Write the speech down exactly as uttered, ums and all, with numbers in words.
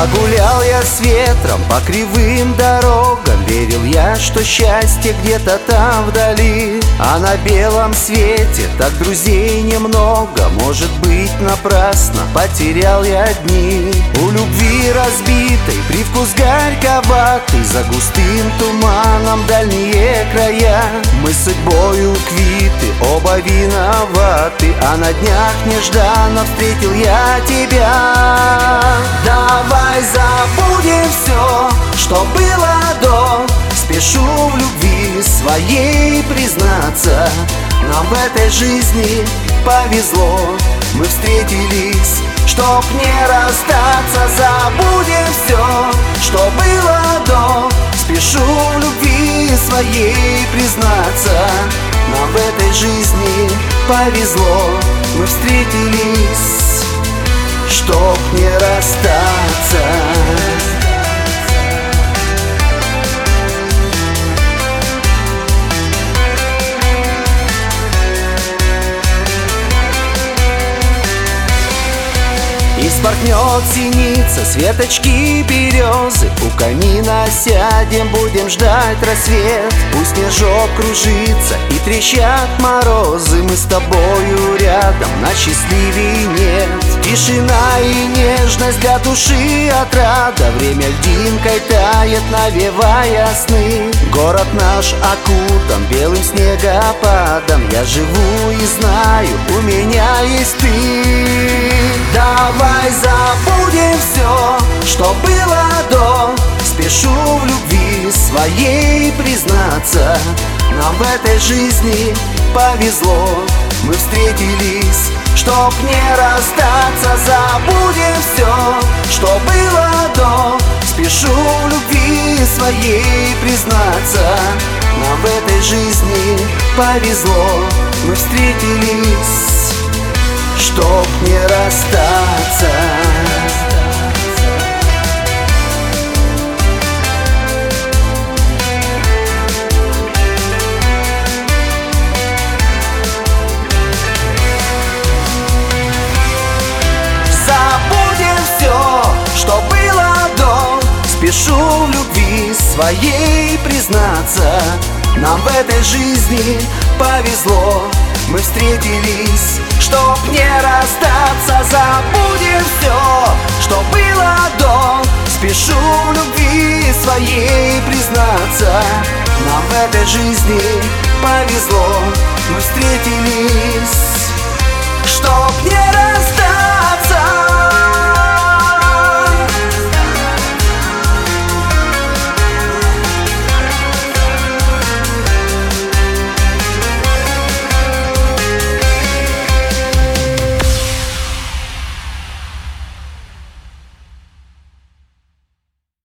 Погулял я с ветром по кривым дорогам, верил я, что счастье где-то там вдали. А на белом свете так друзей немного, может быть, напрасно потерял я дни. У любви разбитой привкус горьковатый, за густым туманом дальние края. Мы с судьбою квиты, оба виноваты, а на днях нежданно встретил я тебя. Давай забудем все, что было до. Спешу в любви своей признаться, нам в этой жизни повезло. Мы встретились, чтоб не расстаться. Забудем все, что было до. Спешу в любви своей признаться, нам в этой жизни повезло. Мы встретились, чтоб не расстаться. И спорхнет синица с веточки березы, у камина сядем, будем ждать рассвет. Пусть снежок кружится и трещат морозы, мы с тобою рядом, нас счастливей нет. Тишина и нежность для души отрада, время льдинкой тает, навевая сны. Город наш окутан белым снегопадом, я живу и знаю, у меня есть ты. Давай забудем все, что было до. Спешу в любви своей признаться, нам в этой жизни повезло. Мы встретились, чтоб не расстаться. Забудем все, что было до. Спешу в любви своей признаться, нам в этой жизни повезло. Мы встретились, чтоб не расстаться. Забудем все, что было до. Спешу в любви своей признаться, нам в этой жизни повезло. Мы встретились, чтоб не расстаться. Забудем все, что было до. Спешу в любви своей признаться, нам в этой жизни повезло. Мы встретились.